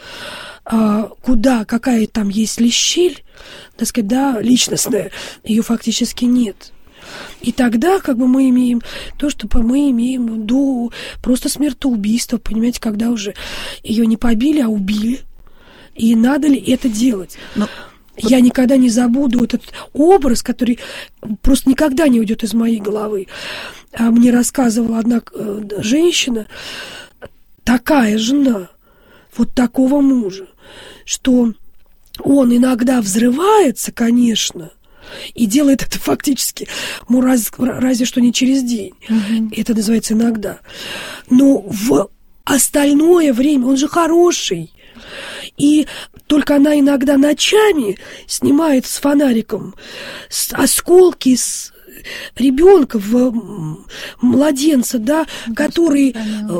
Какая там есть ли щель, так сказать, личностная, ее фактически нет. И тогда как бы мы имеем то, что мы имеем до просто смертоубийства, понимаете, когда уже ее не побили, а убили. И надо ли это делать? Я никогда не забуду вот этот образ, который просто никогда не уйдет из моей головы. Мне рассказывала одна женщина, такая жена, вот такого мужа, что он иногда взрывается, конечно, и делает это фактически, разве что не через день. Это называется иногда. Но в остальное время он же хороший. И только она иногда ночами снимает с фонариком осколки ребенка, младенца, да, которые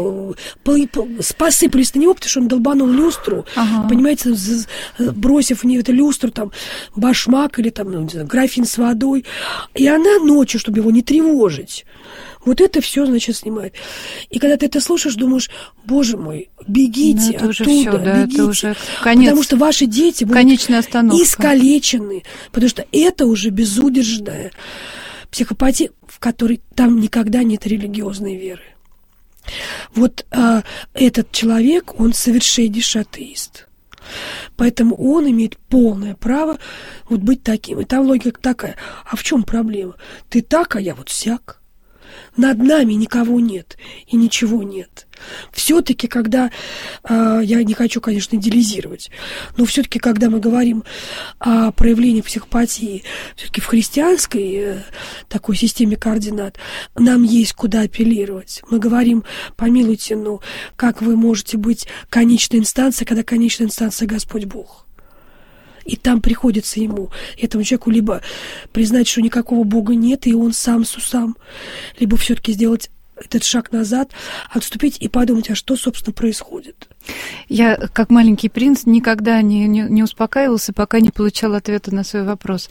посыпались на него, потому что он долбанул люстру, понимаете, бросив в нее эту люстру, там, башмак или там, не знаю, графин с водой. И она ночью, чтобы его не тревожить, вот это все, значит, снимает. И когда ты это слушаешь, думаешь, боже мой, бегите это оттуда, уже всё, да, бегите. это уже конец. Потому что ваши дети будут искалечены, потому что это уже безудержная психопатия, в которой там никогда нет религиозной веры. Вот этот человек, он совершеннейший атеист. Поэтому он имеет полное право вот быть таким. И там логика такая, а в чем проблема? Ты так, а я вот сяк. Над нами никого нет и ничего нет. Все-таки, когда, я не хочу, конечно, идеализировать, но все-таки, когда мы говорим о проявлении психопатии, все-таки в христианской такой системе координат, нам есть куда апеллировать. Мы говорим, помилуйте, ну, как вы можете быть конечной инстанцией, когда конечная инстанция Господь Бог? И там приходится ему, этому человеку, либо признать, что никакого Бога нет, и он сам с усам, либо все-таки сделать этот шаг назад, отступить и подумать, а что, собственно, происходит. Я, как маленький принц, никогда не успокаивался, пока не получал ответа на свой вопрос.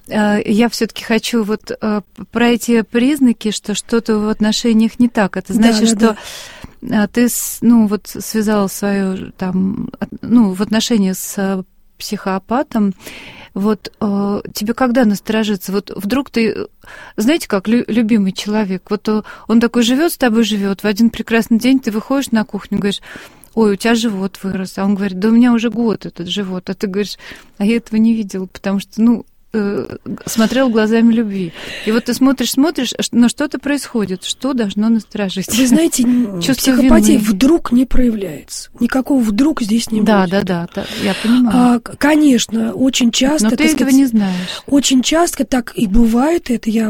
Я все-таки хочу вот про эти признаки, что что-то в отношениях не так. Это значит, что ты, ну, вот связал свое там, ну, в отношении с психопатом, вот тебе когда насторожиться? Вот вдруг ты, знаете, как любимый человек, вот он такой живет с тобой, живет. В один прекрасный день ты выходишь на кухню, говоришь, ой, у тебя живот вырос. А он говорит, да у меня уже год этот живот. А ты говоришь, а я этого не видела, потому что, ну, смотрел глазами любви. И вот ты смотришь, но что-то происходит, что должно насторожить. Вы знаете, психопатия вдруг не проявляется. Никакого вдруг здесь не будет. Да, я понимаю. Конечно, очень часто... Но ты этого не знаешь. Очень часто так и бывает. Это я...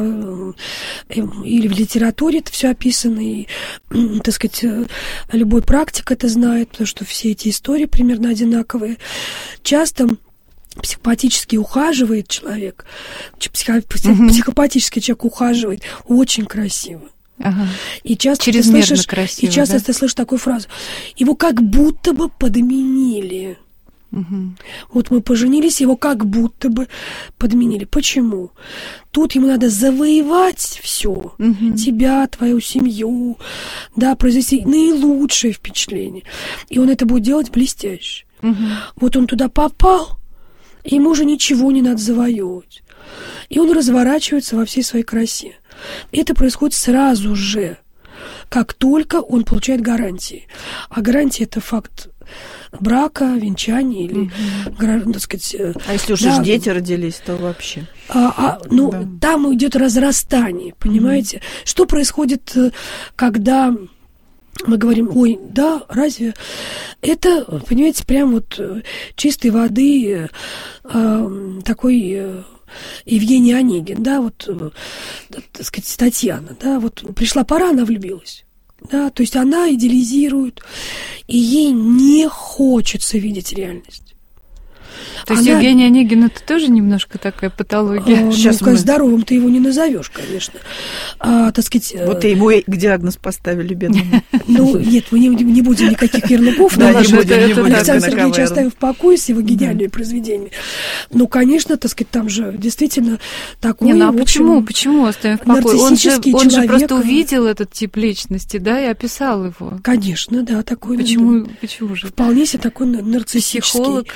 Или в литературе это все описано, и, так сказать, любой практик это знает, потому что все эти истории примерно одинаковые. Часто... психопатически ухаживает человек, психопатический человек ухаживает очень красиво. Ага. И часто чрезмерно ты слышишь, красиво, ты слышишь такую фразу: его как будто бы подменили. Угу. Вот мы поженились, его как будто бы подменили. Почему? Тут ему надо завоевать все, тебя, твою семью, да, произвести наилучшее впечатление. И он это будет делать блестяще. Вот он туда попал, ему уже ничего не надо завоевывать. И он разворачивается во всей своей красе. Это происходит сразу же, как только он получает гарантии. А гарантия – это факт брака, венчания или, так сказать... А если уже дети родились, то вообще... Там идет разрастание, понимаете? Что происходит, когда... Мы говорим, ой, да, разве? Это, понимаете, прям вот чистой воды такой Евгений Онегин, да, вот, так сказать, Татьяна, да, вот пришла пора, она влюбилась, да, то есть она идеализирует, и ей не хочется видеть реальность. То есть Евгений Онегин — это тоже немножко такая патология? Сейчас здоровым ты его не назовешь, конечно. Так сказать, вот и ему диагноз поставили, бедному. Ну, нет, мы не будем никаких ярлыков. Александр Сергеевич оставим в покое с его гениальными произведениями. Ну, конечно, так сказать, там же действительно такой... Ну, а почему оставим в покое? Он же просто увидел этот тип личности, да, и описал его. Конечно, да, такой... Почему же? Вполне себе такой нарциссический... Психолог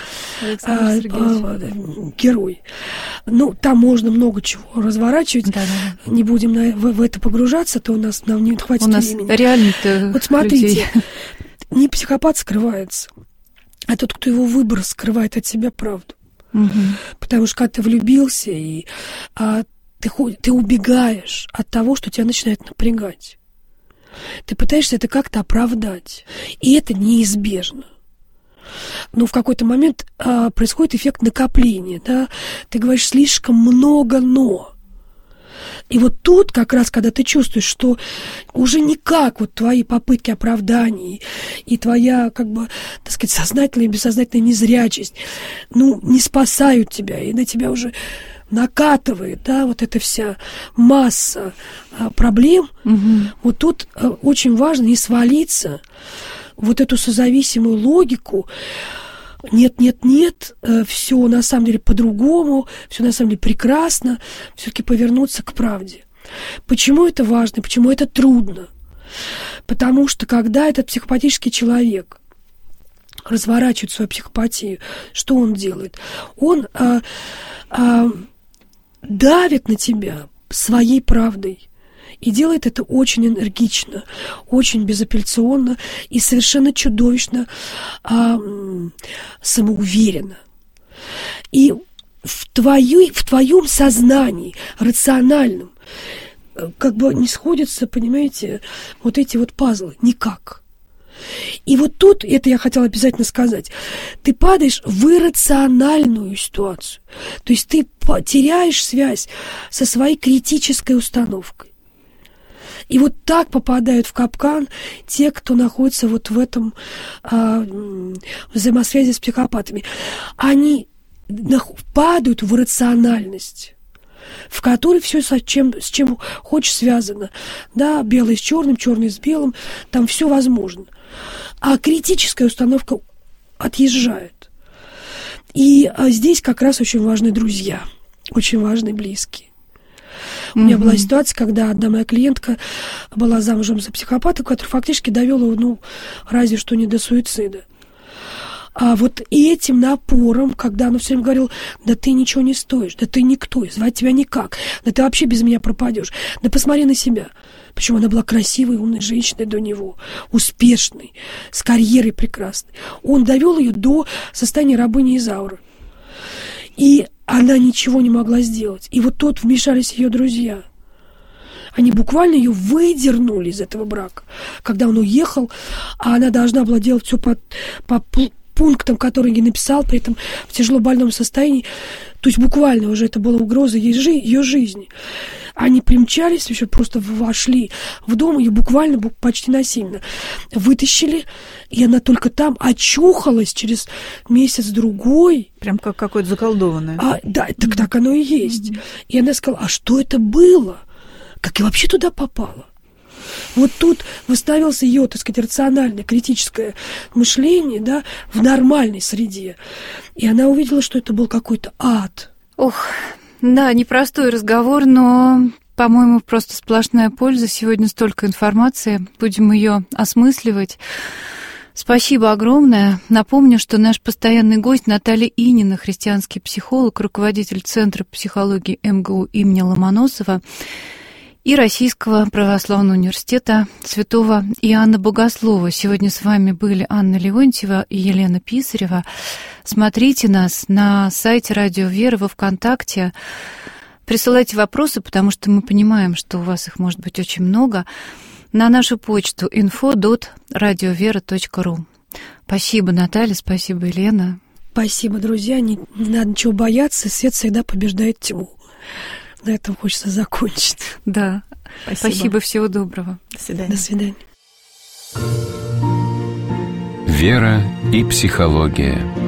герой. Ну, там можно много чего разворачивать. Да. Не будем в это погружаться, то нам не хватит времени. У нас реально-то вот смотрите, не психопат скрывается, а тот, кто его выбор, скрывает от себя правду. Потому что когда ты влюбился, и ты убегаешь от того, что тебя начинает напрягать. Ты пытаешься это как-то оправдать. И это неизбежно. Но в какой-то момент происходит эффект накопления, да? Ты говоришь слишком много «но». И вот тут как раз, когда ты чувствуешь, что уже никак вот твои попытки оправданий и твоя, как бы, так сказать, сознательная и бессознательная незрячесть, ну, не спасают тебя, и на тебя уже накатывает, да, вот эта вся масса проблем, вот тут очень важно не свалиться вот эту созависимую логику. Нет, все на самом деле по-другому, все на самом деле прекрасно, все-таки повернуться к правде. Почему это важно, почему это трудно? Потому что когда этот психопатический человек разворачивает свою психопатию, что он делает? Он давит на тебя своей правдой. И делает это очень энергично, очень безапелляционно и совершенно чудовищно самоуверенно. И в твоем сознании рациональном как бы не сходятся, понимаете, вот эти вот пазлы. Никак. И вот тут, это я хотела обязательно сказать, ты падаешь в иррациональную ситуацию. То есть ты теряешь связь со своей критической установкой. И вот так попадают в капкан те, кто находится вот в этом взаимосвязи с психопатами. Они падают в иррациональность, в которой все с чем хочешь связано. Да, белое с черным, черное с белым, там все возможно. А критическая установка отъезжает. И здесь как раз очень важны друзья, очень важны близкие. У меня была ситуация, когда одна моя клиентка была замужем за психопатом, который фактически довел его, разве что не до суицида. А вот этим напором, когда она все время говорила: да ты ничего не стоишь, да ты никто, звать тебя никак, да ты вообще без меня пропадешь, да посмотри на себя. Причем она была красивой, умной женщиной до него, успешной, с карьерой прекрасной. Он довел ее до состояния рабыни Изауры. И она ничего не могла сделать. И вот тут вмешались ее друзья. Они буквально ее выдернули из этого брака. Когда он уехал, а она должна была делать все по пунктам, которые ей написал, при этом в тяжело больном состоянии. То есть буквально уже это была угроза ее жизни. Они примчались, еще просто вошли в дом, ее буквально почти насильно вытащили, и она только там очухалась через месяц-другой. Прям как какое-то заколдованное. Да, так оно и есть. И она сказала: а что это было? Как я вообще туда попала? Вот тут восстановилось ее, так сказать, рациональное, критическое мышление, да, в нормальной среде. И она увидела, что это был какой-то ад. Ох, да, непростой разговор, но, по-моему, просто сплошная польза. Сегодня столько информации, будем ее осмысливать. Спасибо огромное. Напомню, что наш постоянный гость Наталья Инина, христианский психолог, руководитель Центра психологии МГУ имени Ломоносова и Российского православного университета Святого Иоанна Богослова. Сегодня с вами были Анна Леонтьева и Елена Писарева. Смотрите нас на сайте Радио Вера, во ВКонтакте. Присылайте вопросы, потому что мы понимаем, что у вас их может быть очень много, на нашу почту info.radiovera.ru. Спасибо, Наталья, спасибо, Елена. Спасибо, друзья. Не надо ничего бояться, свет всегда побеждает тьму. На этом хочется закончить. Да. Спасибо, всего доброго. До свидания. До свидания. Вера и психология.